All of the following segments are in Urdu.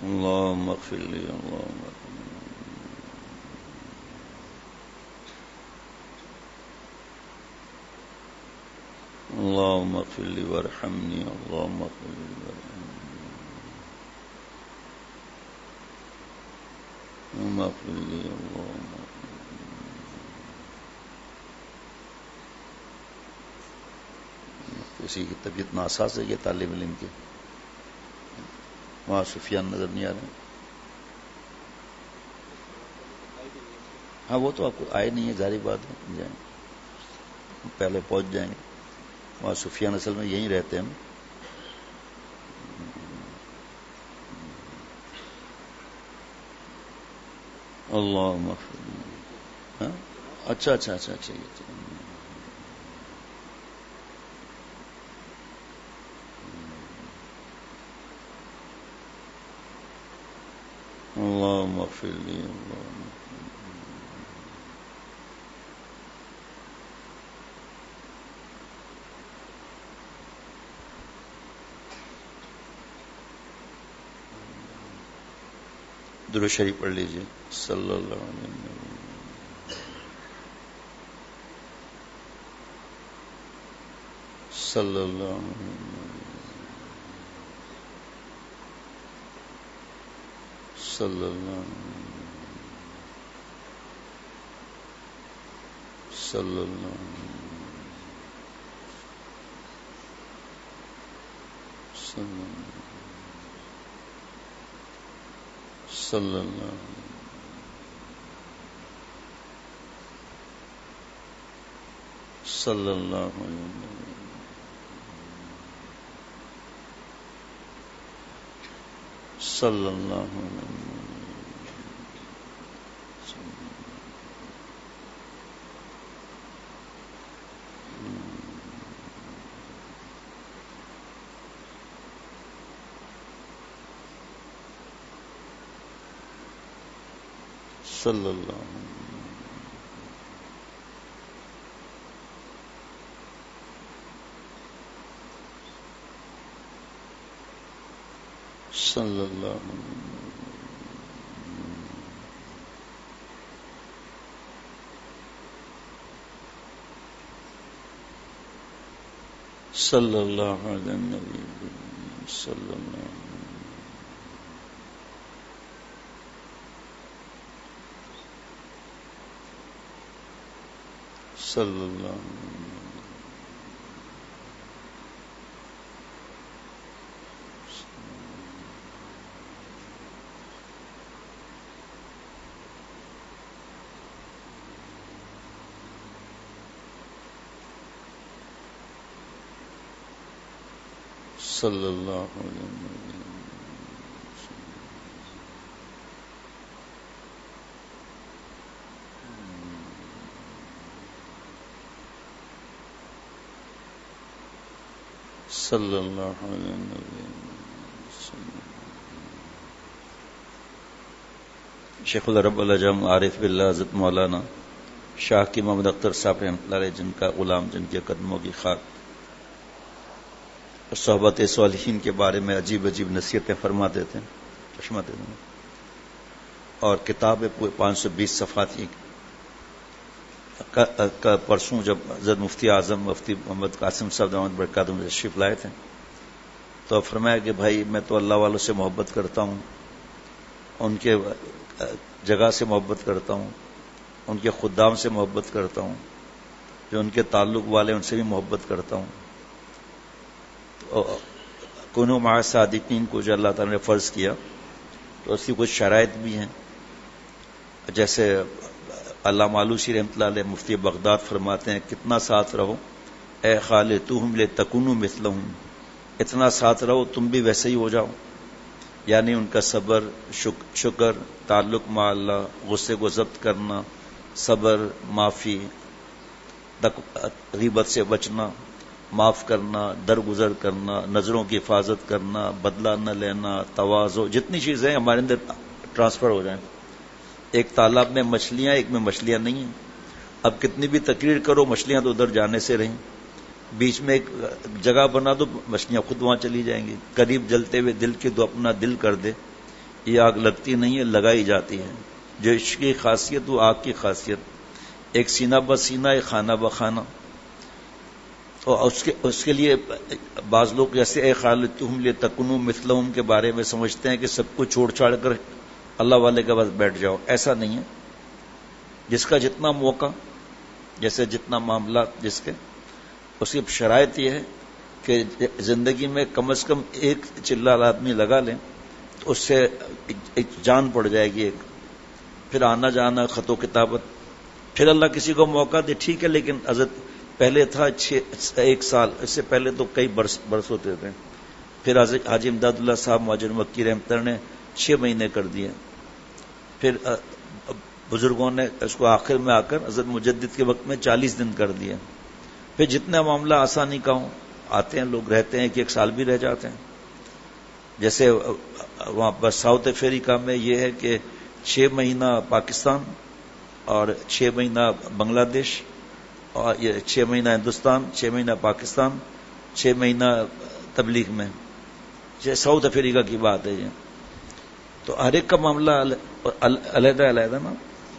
اللهم اغفر لي اللهم اللهم اغفر لي وارحمني اللهم اغفر لي وارحمني اللهم اغفر لي اللهم کسی کی طبیعت ناساز ہے یہ طالب علم کی وہاں سفیان نظر نہیں آ رہے ہاں وہ تو آپ کو آئے نہیں ہے ظاہری بات ہے جائیں پہلے پہنچ جائیں گے وہاں سفیان اصل میں یہیں رہتے ہیں اللہ اچھا اچھا اچھا اچھا اللهم اغفر لي اللهم درود شریف پڑھ لیجیے صلی اللہ علیہ وسلم صلی اللہ علیہ وسلم صلی اللہ صلی اللہ صلی اللہ صلی اللہ صلی اللہ صلی اللہ صلی اللہ صلی اللہ علیہ النبی صلی اللہ صلی اللہ صلی اللہ علیہ وسلم صلی اللہ علیہ وسلم شیخ العرب العجم عارف باللہ حضرت مولانا شاہ کی محمد اختر صاحب رحمۃ اللہ علیہ جن کا غلام جن کے قدموں کی خاک صحبت صالحین کے بارے میں عجیب عجیب نصیحتیں فرماتے تھے چشمہ دے دیں اور کتاب 520 صفحات کا پرسوں جب حضرت مفتی اعظم مفتی محمد قاسم صاحب دامت برکاتہ میں تشریف لائے تھے تو فرمایا کہ بھائی میں تو اللہ والوں سے محبت کرتا ہوں ان کے جگہ سے محبت کرتا ہوں ان کے خدام سے محبت کرتا ہوں جو ان کے تعلق والے ان سے بھی محبت کرتا ہوں کنو مع صادقین کو جو اللہ تعالیٰ نے فرض کیا تو اس کی کچھ شرائط بھی ہیں جیسے علامہ آلوسی رحمۃ اللہ علیہ مفتی بغداد فرماتے ہیں کتنا ساتھ رہو اے خالطوہم لتکونوا مثلہم اتنا ساتھ رہو تم بھی ویسے ہی ہو جاؤ یعنی ان کا صبر شکر تعلق مع اللہ غصے کو ضبط کرنا صبر معافی غیبت سے بچنا معاف کرنا درگزر کرنا نظروں کی حفاظت کرنا بدلہ نہ لینا تواضع جتنی چیزیں ہمارے اندر ٹرانسفر ہو جائیں ایک تالاب میں مچھلیاں ایک میں مچھلیاں نہیں ہیں اب کتنی بھی تقریر کرو مچھلیاں تو ادھر جانے سے رہیں بیچ میں ایک جگہ بنا دو مچھلیاں خود وہاں چلی جائیں گی قریب جلتے ہوئے دل کے دو اپنا دل کر دے یہ آگ لگتی نہیں ہے، لگائی جاتی ہے. جو عشق کی خاصیت وہ آگ کی خاصیت. ایک سینہ بہ سینہ، ایک خانہ بہ خانہ. اور اس کے لیے بعض لوگ جیسے اے خالتہم لتکونوا مثلہم کے بارے میں سمجھتے ہیں کہ سب کو چھوڑ چھاڑ کر اللہ والے کے پاس بیٹھ جاؤ. ایسا نہیں ہے. جس کا جتنا موقع، جیسے جتنا معاملات جس کے، اس کی شرائط یہ ہے کہ زندگی میں کم از کم ایک چلال آدمی لگا لیں تو اس سے ایک جان پڑ جائے گی. ایک پھر آنا جانا، خط و کتابت. پھر اللہ کسی کو موقع دے ٹھیک ہے، لیکن حضرت پہلے تھا 1 سال، اس سے پہلے تو کئی برس ہوتے تھے. پھر حاجی امداد اللہ صاحب مہاجر مکی رحمت اللہ نے 6 مہینے کر دیے. پھر بزرگوں نے اس کو آخر میں آ کر حضرت مجدد کے وقت میں 40 دن کر دیے. پھر جتنا معاملہ آسانی کا ہوں آتے ہیں لوگ، رہتے ہیں کہ 1 سال بھی رہ جاتے ہیں. جیسے وہاں پر ساؤتھ افریقہ میں یہ ہے کہ 6 مہینہ پاکستان اور 6 مہینہ بنگلہ دیش، اور یہ 6 مہینہ ہندوستان، 6 مہینہ پاکستان، 6 مہینہ تبلیغ میں. یہ ساؤتھ افریقہ کی بات ہے. یہ تو ہر ایک کا معاملہ علیحدہ علیحدہ نا.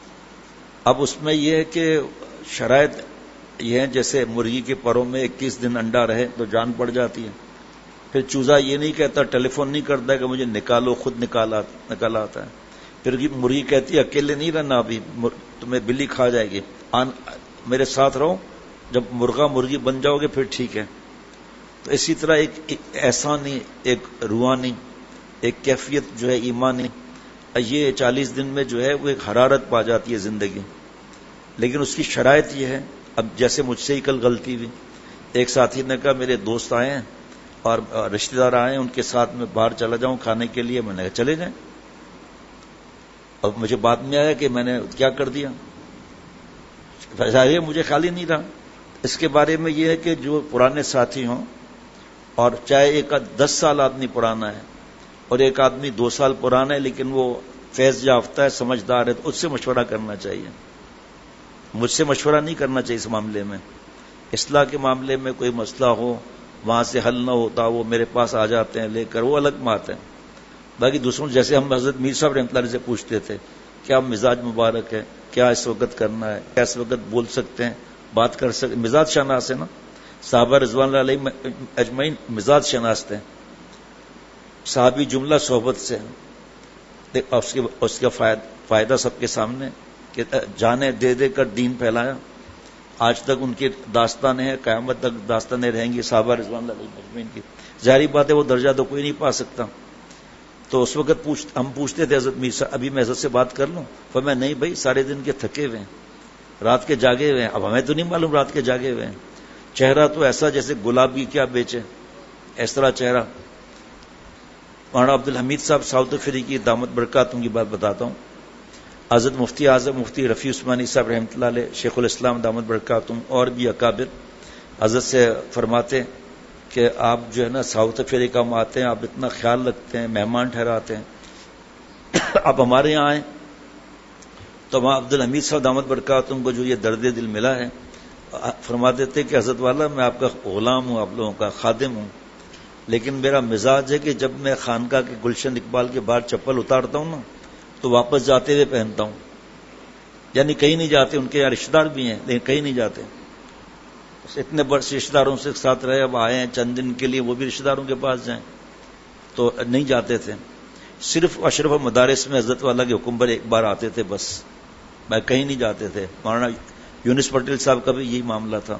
اب اس میں یہ ہے کہ شرائط یہ ہیں، جیسے مرغی کے پروں میں 21 دن انڈا رہے تو جان پڑ جاتی ہے. پھر چوزا یہ نہیں کہتا، ٹیلی فون نہیں کرتا کہ مجھے نکالو، خود نکالا آتا ہے. پھر مرغی کہتی ہے اکیلے نہیں رہنا، ابھی تمہیں بلی کھا جائے گی، میرے ساتھ رہو، جب مرغا مرغی بن جاؤ گے پھر ٹھیک ہے. تو اسی طرح ایک احسانی، ایک روحانی، ایک کیفیت جو ہے ایمانی، یہ 40 دن میں جو ہے وہ ایک حرارت پا جاتی ہے زندگی. لیکن اس کی شرائط یہ ہے. اب جیسے مجھ سے ہی کل غلطی ہوئی، ایک ساتھی نے کہا میرے دوست آئے ہیں اور رشتہ دار آئے ہیں، ان کے ساتھ میں باہر چلا جاؤں کھانے کے لیے. میں نے کہا چلے جائیں. اور مجھے بعد میں آیا کہ میں نے کیا کر دیا. ظاہر مجھے خیال ہی نہیں رہا. اس کے بارے میں یہ ہے کہ جو پرانے ساتھی ہوں، اور چاہے ایک 10 سال آدمی پرانا ہے اور ایک آدمی 2 سال پرانا ہے لیکن وہ فیض یافتہ ہے، سمجھدار ہے، تو اس سے مشورہ کرنا چاہیے. مجھ سے مشورہ نہیں کرنا چاہیے اس معاملے میں. اصلاح کے معاملے میں کوئی مسئلہ ہو، وہاں سے حل نہ ہوتا، وہ میرے پاس آ جاتے ہیں لے کر، وہ الگ بات ہے. باقی دوسروں جیسے ہم حضرت میر صاحب رحمۃ اللہ علیہ سے پوچھتے تھے کیا مزاج مبارک ہے، کیا اس وقت کرنا ہے، کیا اس وقت بول سکتے ہیں، بات کر سکتے. مزاج شناس ہے نا. صحابہ رضوان اللہ علیہ اجمعین مزاج شناس تھے. صحابی جملہ صحبت سے، اس کا فائدہ سب کے سامنے کہ جانیں دے دے کر دین پھیلایا. آج تک ان کی داستانیں ہیں، قیامت تک داستانیں رہیں گی صحابہ رضوان اللہ علیہ اجمعین کی. ظاہری بات ہے وہ درجہ تو کوئی نہیں پا سکتا. تو اس وقت ہم پوچھتے تھے حضرت میر صاحب ابھی میں حضرت سے بات کر لوں؟ فرمایا نہیں بھائی، سارے دن کے تھکے ہوئے ہیں، رات کے جاگے ہوئے ہیں. اب ہمیں تو نہیں معلوم رات کے جاگے ہوئے ہیں. چہرہ تو ایسا جیسے گلابی کیا بیچے، اس طرح چہرہ. مولانا عبدالحمید صاحب ساؤتھ افریقی دامت برکاتوں کی بات بتاتا ہوں. حضرت مفتی اعظم مفتی رفیع عثمانی صاحب رحمۃ اللہ علیہ، شیخ الاسلام دامت برکاتوں، اور بھی اکابر حضرت سے فرماتے کہ آپ جو ہے نا ساؤتھ افریقہ میں آتے ہیں، آپ اتنا خیال رکھتے ہیں، مہمان ٹھہراتے ہیں. آپ ہمارے یہاں آئیں تو وہاں عبدالحمید صاحب دامت برکاتوں کو جو یہ درد دل ملا ہے، فرما دیتے کہ حضرت والا میں آپ کا غلام ہوں، آپ لوگوں کا خادم ہوں، لیکن میرا مزاج ہے کہ جب میں خانقاہ کے گلشن اقبال کے باہر چپل اتارتا ہوں نا تو واپس جاتے ہوئے پہنتا ہوں. یعنی کہیں نہیں جاتے. ان کے یہاں رشتے دار بھی ہیں لیکن کہیں نہیں جاتے. اتنے بڑے رشتے داروں سے ساتھ رہے، اب آئے ہیں چند دن کے لیے، وہ بھی رشتے داروں کے پاس جائیں تو نہیں جاتے تھے. صرف اشرف مدارس میں حضرت والا کے حکم پر ایک بار آتے تھے بس، میں کہیں نہیں جاتے تھے. مولانا یونس پٹیل صاحب کا بھی یہی معاملہ تھا.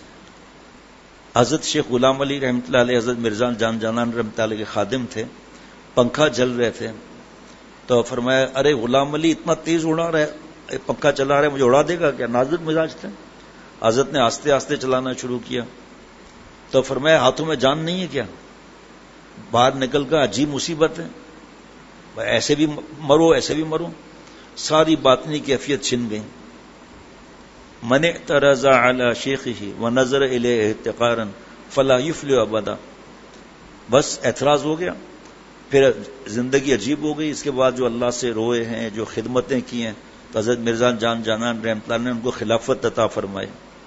حضرت شیخ غلام علی رحمۃ اللہ علیہ حضرت مرزا جان جانان رحمۃ اللہ علیہ کے خادم تھے. پنکھا جل رہے تھے تو فرمایا ارے غلام علی اتنا تیز اڑا رہا ہے، پنکھا چلا رہا ہے، مجھے اڑا دے گا کیا؟ نازک مزاج تھے. حضرت نے آہستہ آہستہ چلانا شروع کیا تو فرمایا ہاتھوں میں جان نہیں ہے کیا؟ باہر نکل کر عجیب مصیبت ہے، ایسے بھی مرو ایسے بھی مرو. ساری باطنی کیفیت چھن گئی. من اعترض علی شیخہ ونظر الیہ احتقارا فلا یفلح ابدا. بس اعتراض ہو گیا، پھر زندگی عجیب ہو گئی. اس کے بعد جو اللہ سے روئے ہیں، جو خدمتیں کی ہیں، تو حضرت مرزا جان جانان رحمۃ اللہ نے ان کو خلافت عطا فرمائی.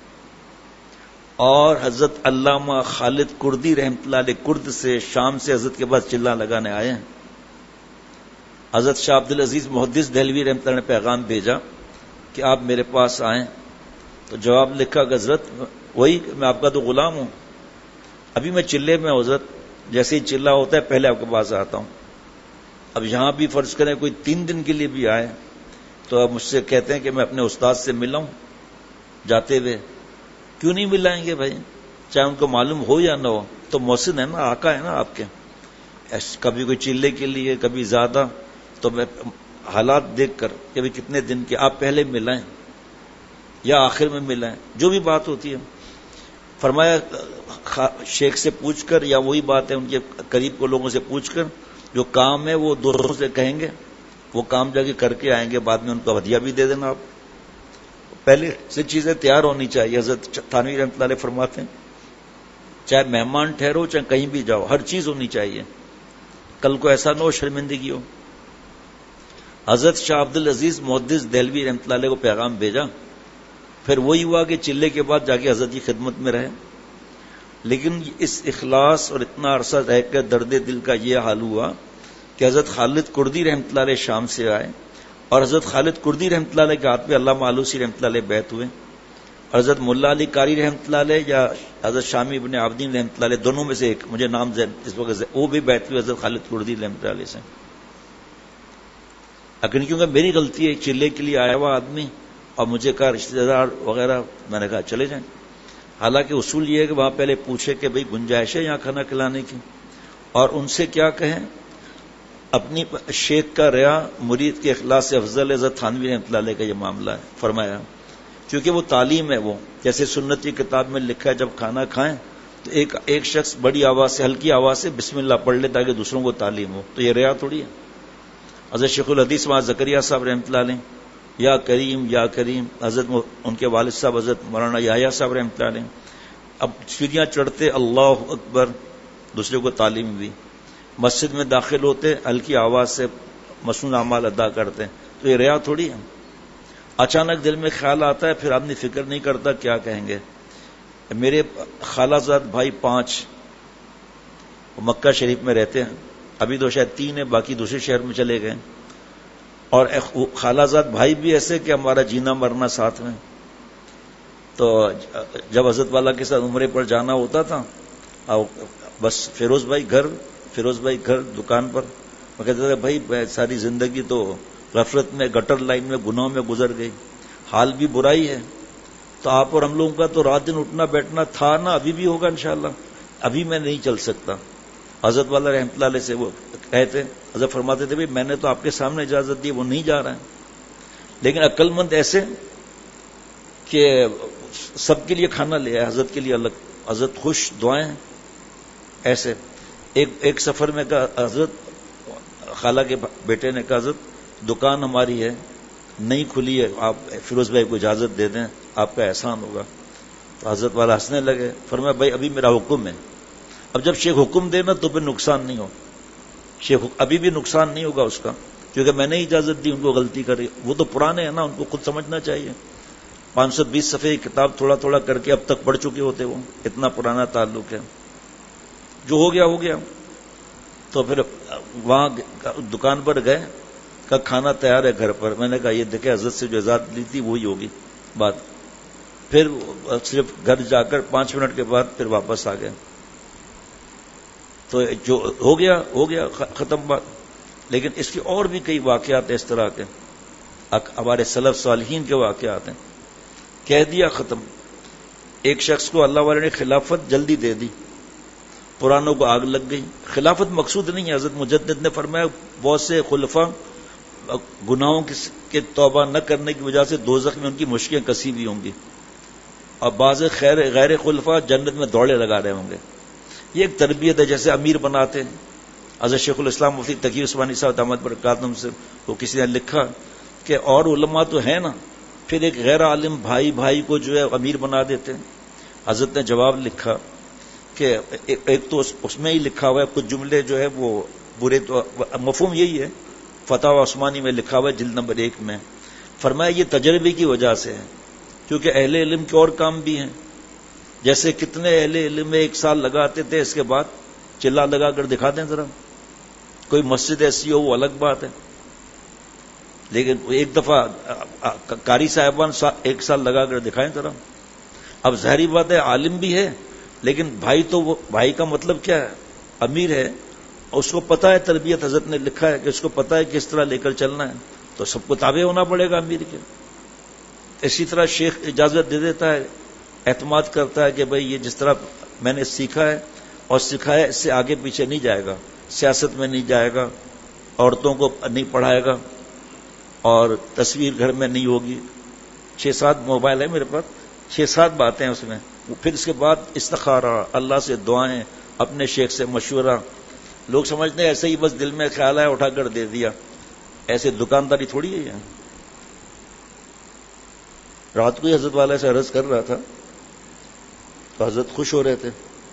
اور حضرت علامہ خالد کردی رحمۃ اللہ علیہ کرد سے، شام سے حضرت کے پاس چلا لگانے آئے ہیں. حضرت شاہ عبد العزیز محدث دہلوی رحمۃ اللہ نے پیغام بھیجا کہ آپ میرے پاس آئیں، تو جواب لکھا کہ حضرت وہی میں آپ کا تو غلام ہوں، ابھی میں چلے میں حضرت، جیسے ہی چلہ ہوتا ہے پہلے آپ کے پاس آتا ہوں. اب یہاں بھی فرض کریں کوئی 3 دن کے لیے بھی آئے تو اب مجھ سے کہتے ہیں کہ میں اپنے استاد سے ملا ہوں جاتے ہوئے. کیوں نہیں ملائیں گے بھائی؟ چاہے ان کو معلوم ہو یا نہ ہو، تو محسن ہے نا، آقا ہے نا آپ کے. کبھی کوئی چلے کے لیے کبھی زیادہ، تو میں حالات دیکھ کر کہ بھی کتنے دن کے آپ پہلے ملائیں یا آخر میں ملائیں، جو بھی بات ہوتی ہے. فرمایا شیخ سے پوچھ کر، یا وہی بات ہے ان کے قریب کو لوگوں سے پوچھ کر، جو کام ہے وہ دوستوں سے کہیں گے، وہ کام جا کے کر کے آئیں گے، بعد میں ان کو ہدیہ بھی دے دینا. آپ پہلے سے چیزیں تیار ہونی چاہیے. حضرت تھانوی رحمۃ اللہ علیہ فرماتے ہیں چاہے مہمان ٹھہرو چاہے کہیں بھی جاؤ، ہر چیز ہونی چاہیے، کل کو ایسا نہ ہو شرمندگی ہو. حضرت شاہ عبد العزیز محدث دہلوی رحمۃ اللہ علیہ کو پیغام بھیجا، پھر وہی ہوا کہ چلے کے بعد جا کے حضرت کی خدمت میں رہے. لیکن اس اخلاص اور اتنا عرصہ رہ کر درد دل کا یہ حال ہوا کہ حضرت خالد کردی رحمۃ اللہ علیہ شام سے آئے، اور حضرت خالد کردی رحمۃ اللہ علیہ کے ہاتھ پہ علامہ آلوسی رحمۃ اللہ علیہ بیعت ہوئے، اور حضرت ملا علی قاری رحمۃ اللہ علیہ یا حضرت شامی ابن عابدین رحمۃ اللہ علیہ، دونوں میں سے ایک، مجھے نام اس وقت وہ بھی بیعت ہوئے حضرت خالد کردی رحمۃ اللہ علیہ سے. لیکن کیونکہ میری غلطی ہے، چلے کے لیے آیا ہوا آدمی اور مجھے کہا رشتہ دار وغیرہ، میں نے کہا چلے جائیں. حالانکہ اصول یہ ہے کہ وہاں پہلے پوچھے کہ بھئی گنجائش ہے یہاں کھانا کھلانے کی، اور ان سے کیا کہیں. اپنی شیخ کا ریا مرید کے اخلاص سے افضل. حضرت تھانوی رحمۃ اللہ علیہ کا یہ معاملہ ہے. فرمایا کیونکہ وہ تعلیم ہے، وہ جیسے سنت کی کتاب میں لکھا ہے جب کھانا کھائیں تو ایک شخص بڑی آواز سے ہلکی آواز سے بسم اللہ پڑھ لے تاکہ دوسروں کو تعلیم ہو، تو یہ ریا تھوڑی ہے. حضرت شیخ الحدیث وہاں زکریا صاحب رحمۃ اللہ علیہ، یا کریم یا کریم، حضرت ان کے والد صاحب حضرت مولانا یحییٰ صاحب رحمۃ اللہ علیہ، اب سیڑھیاں چڑھتے اللہ اکبر، دوسرے کو تعلیم بھی. مسجد میں داخل ہوتے ہلکی آواز سے مسنون اعمال ادا کرتے، تو یہ ریا تھوڑی ہے. اچانک دل میں خیال آتا ہے، پھر آدمی فکر نہیں کرتا کیا کہیں گے. میرے خالہ زاد بھائی 5 مکہ شریف میں رہتے ہیں، ابھی تو شاید 3 ہیں، باقی دوسرے شہر میں چلے گئے. اور خالہ زاد بھائی بھی ایسے کہ ہمارا جینا مرنا ساتھ میں. تو جب حضرت والا کے ساتھ عمرے پر جانا ہوتا تھا، بس فیروز بھائی گھر دکان پر، میں کہتا تھا بھائی ساری زندگی تو غفلت میں گٹر لائن میں گناہوں میں گزر گئی، حال بھی برائی ہے، تو آپ اور ہم لوگوں کا تو رات دن اٹھنا بیٹھنا تھا نا، ابھی بھی ہوگا انشاءاللہ، ابھی میں نہیں چل سکتا. حضرت والا رحمۃ اللہ علیہ سے وہ کہتے، حضرت فرماتے تھے بھائی میں نے تو آپ کے سامنے اجازت دی، وہ نہیں جا رہا ہے. لیکن عقل مند ایسے کہ سب کے لیے کھانا لے آئے، حضرت کے لیے الگ، حضرت خوش دعائیں ایسے. ایک سفر میں کہا حضرت، خالہ کے بیٹے نے کہا حضرت دکان ہماری ہے نہیں کھلی ہے، آپ فیروز بھائی کو اجازت دے دیں، آپ کا احسان ہوگا. تو حضرت والا ہنسنے لگے، فرمایا بھائی ابھی میرا حکم ہے. اب جب شیخ حکم دے نا تو پھر نقصان نہیں ہو، شیخ ابھی بھی نقصان نہیں ہوگا اس کا، کیونکہ میں نے اجازت دی، ان کو غلطی کری، وہ تو پرانے ہیں نا، ان کو خود سمجھنا چاہیے. 520 صفحے کی کتاب تھوڑا تھوڑا کر کے اب تک پڑھ چکے ہوتے، وہ اتنا پرانا تعلق ہے. جو ہو گیا. تو پھر وہاں دکان پر گئے، کہا کھانا تیار ہے گھر پر. میں نے کہا یہ دیکھیں حضرت سے جو اجازت لی تھی وہی ہوگی بات. پھر صرف گھر جا کر 5 منٹ کے بعد پھر واپس آ گئے. تو جو ہو گیا ختم بات. لیکن اس کے اور بھی کئی واقعات اس طرح کے ہمارے سلف صالحین کے واقعات ہیں. کہہ دیا ختم. ایک شخص کو اللہ والے نے خلافت جلدی دے دی، پرانوں کو آگ لگ گئی. خلافت مقصود نہیں ہے. حضرت مجدد نے فرمایا بہت سے خلفاء گناہوں کے توبہ نہ کرنے کی وجہ سے دوزخ میں ان کی مشکیں کسی بھی ہوں گی، اور بعض غیر خلفاء جنت میں دوڑے لگا رہے ہوں گے. یہ ایک تربیت ہے. جیسے امیر بناتے ہیں. حضرت شیخ الاسلام مفتی تقی عثمانی صاحب دامت برکاتہم سے وہ کسی نے لکھا کہ اور علماء تو ہیں نا، پھر ایک غیر عالم بھائی کو جو ہے امیر بنا دیتے ہیں. حضرت نے جواب لکھا کہ ایک تو اس میں ہی لکھا ہوا ہے کچھ جملے جو ہے وہ برے، تو مفہوم یہی ہے، فتاوی عثمانی میں لکھا ہوا ہے جلد نمبر 1 میں. فرمایا یہ تجربے کی وجہ سے ہے، کیونکہ اہل علم کے اور کام بھی ہیں. جیسے کتنے اہل علم میں 1 سال لگاتے تھے، اس کے بعد چلا لگا کر دکھا دیں ذرا. کوئی مسجد ایسی ہو وہ الگ بات ہے، لیکن ایک دفعہ قاری صاحبان 1 سال لگا کر دکھائیں ذرا. اب ظاہری بات ہے عالم بھی ہے لیکن بھائی تو وہ بھائی کا مطلب کیا ہے, امیر ہے, اس کو پتا ہے تربیت حضرت نے لکھا ہے کہ اس کو پتا ہے کس طرح لے کر چلنا ہے, تو سب کو تابع ہونا پڑے گا امیر کے. اسی طرح شیخ اجازت دے دیتا ہے, اعتماد کرتا ہے کہ بھئی یہ جس طرح میں نے سیکھا ہے اور سکھایا اس سے آگے پیچھے نہیں جائے گا, سیاست میں نہیں جائے گا, عورتوں کو نہیں پڑھائے گا اور تصویر گھر میں نہیں ہوگی. 6-7 موبائل ہے میرے پاس, 6-7 باتیں اس میں. پھر اس کے بعد استخارہ, اللہ سے دعائیں, اپنے شیخ سے مشورہ. لوگ سمجھتے ہیں ایسے ہی بس دل میں خیال ہے اٹھا کر دے دیا, ایسے دکانداری تھوڑی ہے یہ. رات کو ہی حضرت والا سے عرض کر رہا تھا تو حضرت خوش ہو رہے تھے.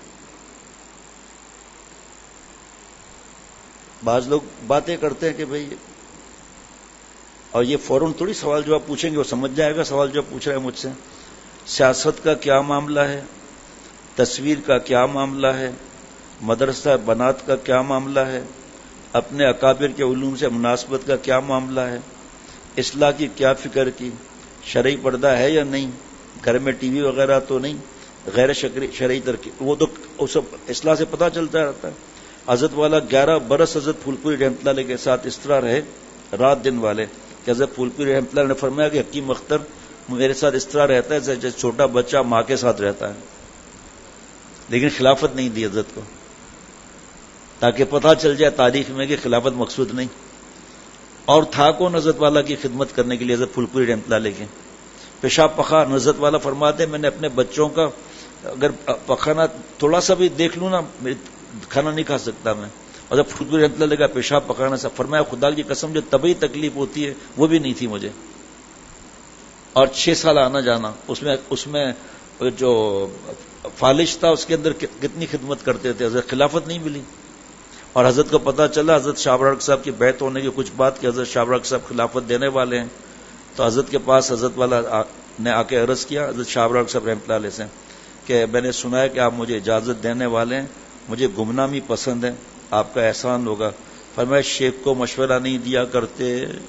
بعض لوگ باتیں کرتے ہیں کہ بھئی, اور یہ فوراً تھوڑی سوال جواب پوچھیں گے, وہ سمجھ جائے گا سوال جواب پوچھ رہا ہے مجھ سے. سیاست کا کیا معاملہ ہے, تصویر کا کیا معاملہ ہے, مدرسہ بنات کا کیا معاملہ ہے, اپنے اکابر کے علوم سے مناسبت کا کیا معاملہ ہے, اصلاح کی کیا فکر کی, شرعی پردہ ہے یا نہیں, گھر میں ٹی وی وغیرہ تو نہیں, غیر شرعی ترکیب, وہ تو سب اصلاح سے پتہ چلتا رہتا ہے. حضرت والا 11 برس حضرت پھول پوری رحمۃ اللہ علیہ کے ساتھ اس طرح رہے رات دن والے کہ حضرت پھول پوری رحمۃ اللہ نے فرمایا کہ حکیم اختر میرے ساتھ اس طرح رہتا ہے جیسے چھوٹا بچہ ماں کے ساتھ رہتا ہے. لیکن خلافت نہیں دی حضرت کو, تاکہ پتہ چل جائے تاریخ میں کہ خلافت مقصود نہیں. اور تھا کون حضرت والا کی خدمت کرنے کے لیے حضرت پھول پوری رحمۃ اللہ علیہ کے. پیشاب پخان حضرت والا فرماتے میں نے اپنے بچوں کا اگر پخانا تھوڑا سا بھی دیکھ لوں نا, کھانا نہیں کھا سکتا میں. اور پھول پوری رحمۃ اللہ علیہ کا پیشاب پخانا سا, فرمایا خدا کی قسم جو طبعی تکلیف ہوتی ہے وہ بھی نہیں تھی مجھے. اور 6 سال آنا جانا, اس میں جو فالش تھا اس کے اندر کتنی خدمت کرتے تھے. حضرت خلافت نہیں ملی اور حضرت کو پتا چلا حضرت شاہ ابرار صاحب کی بیعت ہونے کی کچھ بات کہ حضرت شاہ ابرار صاحب خلافت دینے والے ہیں, تو حضرت کے پاس حضرت والا نے آ کے عرض کیا حضرت شاہ ابرار صاحب رحمۃ اللہ علیہ سے کہ میں نے سنا ہے کہ آپ مجھے اجازت دینے والے ہیں, مجھے گمنامی پسند ہے, آپ کا احسان ہوگا. فرمایا شیخ کو مشورہ نہیں دیا کرتے.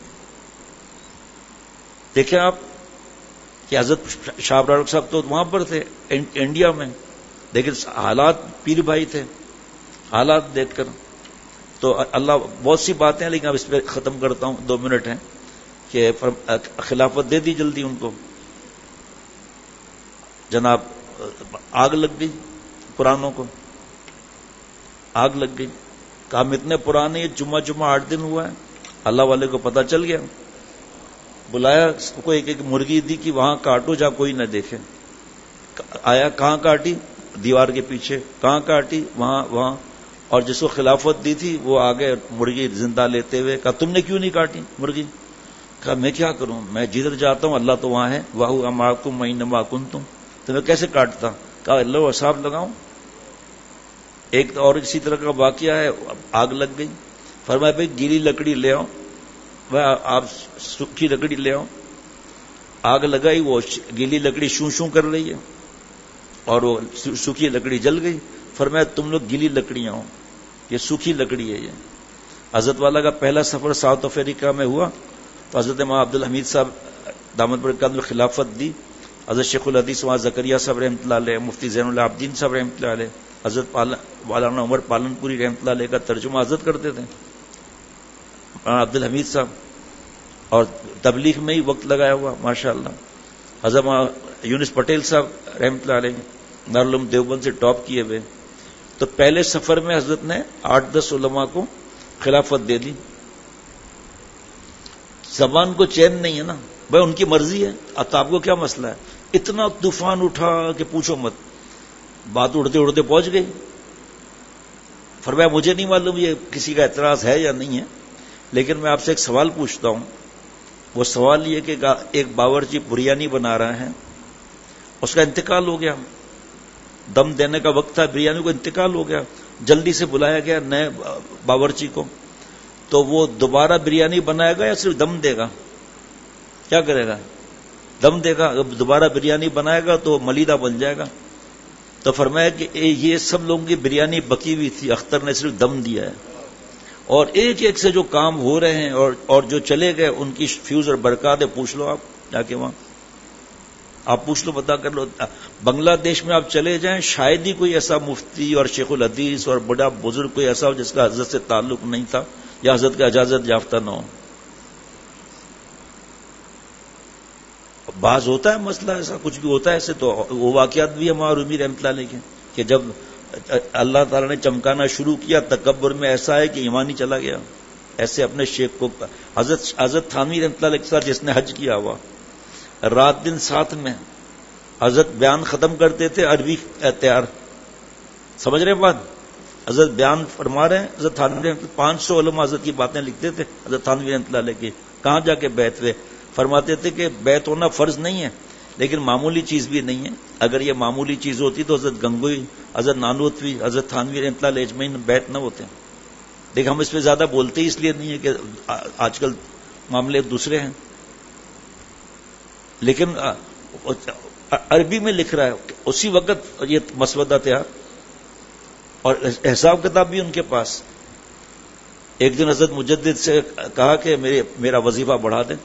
دیکھیں آپ کہ حضرت شاہ ابرار صاحب تو وہاں پر تھے انڈیا میں, لیکن حالات پیر بھائی تھے, حالات دیکھ کر. تو اللہ بہت سی باتیں ہیں لیکن اب اس پہ ختم کرتا ہوں, 2 منٹ ہیں, کہ خلافت دے دی جلدی ان کو. جناب آگ لگ گئی پرانوں کو, آگ لگ گئی. کام اتنے پرانے, جمعہ 8 دن ہوا ہے. اللہ والے کو پتا چل گیا, بلایا کو ایک مرغی دی کہ وہاں کاٹو جہاں کوئی نہ دیکھے. آیا, کہاں کاٹی, دیوار کے پیچھے. کہاں کاٹی, وہاں. اور جس کو خلافت دی تھی وہ آگے مرغی زندہ لیتے ہوئے کہا تم نے کیوں نہیں کاٹی مرغی. کہا میں کیا کروں, میں جدھر جاتا ہوں اللہ تو وہاں ہے, واہو اماکم وانما کنتم, تو میں کیسے کاٹتا. کہا اللہ حساب لگاؤں. ایک اور اسی طرح کا واقعہ ہے, آگ لگ گئی. فرمایا بھائی گیلی لکڑی لے آؤ, آپ سوکھی لکڑی لے آؤ. آگ لگائی, وہ گیلی لکڑی شوں شوں کر رہی ہے اور وہ سوکھی لکڑی جل گئی. فرمایا تم لوگ گیلی لکڑیاں ہو, یہ سوکھی لکڑی ہے. یہ حضرت والا کا پہلا سفر ساؤتھ افریقہ میں ہوا تو حضرت امام عبد الحمید صاحب دامت برکات میں خلافت دی. حضرت شیخ الحدیث وہاں زکریا صاحب رحمۃ اللہ علیہ, مفتی زین العابدین صاحب رحمۃ اللہ علیہ, حضرت مولانا عمر پالن پوری رحمۃ اللہ علیہ کا ترجمہ حضرت کرتے تھے, عبد الحمید صاحب. اور تبلیغ میں ہی وقت لگایا ہوا ماشاء اللہ. حضرت یونس پٹیل صاحب رحمۃ اللہ علیہ دارالعلوم دیوبند سے ٹاپ کیے ہوئے. تو پہلے سفر میں حضرت نے 8-10 علماء کو خلافت دے دی. زبان کو چین نہیں ہے نا بھائی, ان کی مرضی ہے. اب آپ کو کیا مسئلہ ہے, اتنا طوفان اٹھا کہ پوچھو مت, بات اڑتے اڑتے پہنچ گئی. فرمایا مجھے نہیں معلوم یہ کسی کا اعتراض ہے یا نہیں ہے, لیکن میں آپ سے ایک سوال پوچھتا ہوں. وہ سوال یہ کہ ایک باورچی بریانی بنا رہا ہے, اس کا انتقال ہو گیا, دم دینے کا وقت تھا, بریانی کو انتقال ہو گیا, جلدی سے بلایا گیا نئے باورچی کو. تو وہ دوبارہ بریانی بنائے گا یا صرف دم دے گا, کیا کرے گا؟ دم دے گا. دوبارہ بریانی بنائے گا تو ملیدہ بن جائے گا. تو فرمایا کہ یہ سب لوگوں کی بریانی بکی ہوئی تھی, اختر نے صرف دم دیا ہے. اور ایک ایک سے جو کام ہو رہے ہیں اور جو چلے گئے ان کی فیوز اور برکات پوچھ لو آپ جا کے وہاں، آپ پوچھ لو، پتا کر لو. بنگلہ دیش میں آپ چلے جائیں، شاید ہی کوئی ایسا مفتی اور شیخ الحدیث اور بڑا بزرگ کوئی ایسا ہو جس کا حضرت سے تعلق نہیں تھا یا حضرت کا اجازت یافتہ نہ ہو. بعض ہوتا ہے مسئلہ ایسا، کچھ بھی ہوتا ہے ایسے، تو وہ واقعات بھی ہمارا رومی رحمۃ اللہ علیہ کے کہ جب اللہ تعالیٰ نے چمکانا شروع کیا تکبر میں ایسا ہے کہ ایمان ہی چلا گیا. ایسے اپنے شیخ کو حضرت تھانوی رحمۃ اللہ علیہ کے ساتھ جس نے حج کیا ہوا، رات دن ساتھ میں حضرت بیان ختم کرتے تھے، عربی تیار، سمجھ رہے بات؟ حضرت بیان فرما رہے ہیں، حضرت تھانوی رحمۃ اللہ 500 علماء حضرت کی باتیں لکھتے تھے حضرت تھانوی رحمۃ اللہ علیہ کی. کہاں جا کے بیعت ہوئے؟ فرماتے تھے کہ بیعت ہونا فرض نہیں ہے لیکن معمولی چیز بھی نہیں ہے. اگر یہ معمولی چیز ہوتی تو حضرت گنگوئی، حضرت نانوتوی، حضرت تھانوی رحمۃ اللہ علیہ اجمعین بیعت نہ ہوتے. لیکن ہم اس پہ زیادہ بولتے ہی اس لیے نہیں ہے کہ آج کل معاملے دوسرے ہیں. لیکن عربی میں لکھ رہا ہے اسی وقت یہ مسودہ تیار اور حساب کتاب بھی ان کے پاس. ایک دن حضرت مجدد سے کہا کہ میرا وظیفہ بڑھا دیں،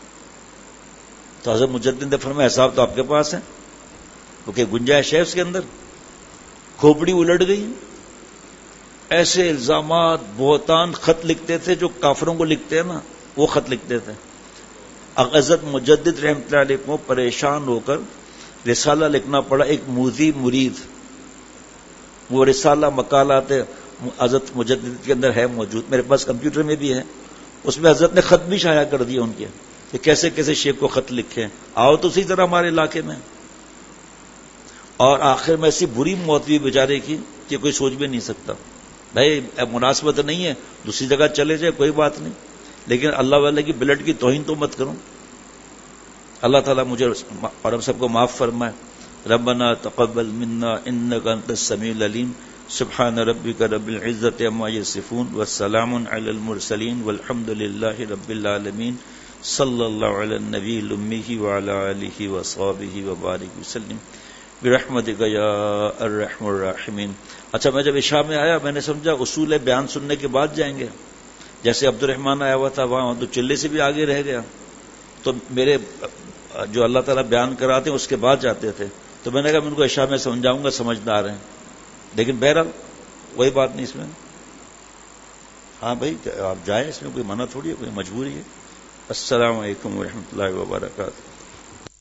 تو حضرت مجدد نے فرمایا حساب تو آپ کے پاس ہے، کیونکہ گنجائش ہے اس کے اندر. کھوپڑی الٹ گئی، ایسے الزامات بہتان خط لکھتے تھے جو کافروں کو لکھتے ہیں نا، وہ خط لکھتے تھے. حضرت مجدد رحمۃ اللہ علیہ کو پریشان ہو کر رسالہ لکھنا پڑا، ایک موذی مرید. وہ رسالہ مقالات حضرت مجدد کے اندر ہے موجود، میرے پاس کمپیوٹر میں بھی ہے. اس میں حضرت نے خط بھی شائع کر دیے ان کے کہ کیسے کیسے شیخ کو خط لکھیں، آؤ تو اسی طرح ہمارے علاقے میں. اور آخر میں ایسی بری موت بھی بیچارے کی کہ کوئی سوچ بھی نہیں سکتا. بھائی مناسبت نہیں ہے، دوسری جگہ چلے جائے کوئی بات نہیں، لیکن اللہ والے کی بلڈ کی توہین تو مت کروں. اللہ تعالیٰ مجھے اور ہم سب کو معاف فرمائے. ربنا تقبل منا انك انت السميع العليم. سبحان ربك رب العزة عما يصفون والسلام على المرسلين والحمد لله رب العالمين. صلی اللہ علی النبی الأمی وعلی آلہ وصحبہ وبارک وسلم برحمتک یا ارحم الراحمین. اچھا، میں جب عشاء میں آیا میں نے سمجھا اصول بیان سننے کے بعد جائیں گے. جیسے عبد الرحمن آیا ہوا تھا وہاں تو چلے سے بھی آگے رہ گیا، تو میرے جو اللہ تعالیٰ بیان کراتے ہیں اس کے بعد جاتے تھے. تو میں نے کہا میں ان کو عشاء میں سمجھاؤں گا، سمجھدار ہیں. لیکن بہرحال وہی بات نہیں اس میں. ہاں بھائی آپ جائیں، اس میں کوئی منع تھوڑی ہے، کوئی مجبوری ہے. السلام علیکم ورحمۃ اللہ وبرکاتہ.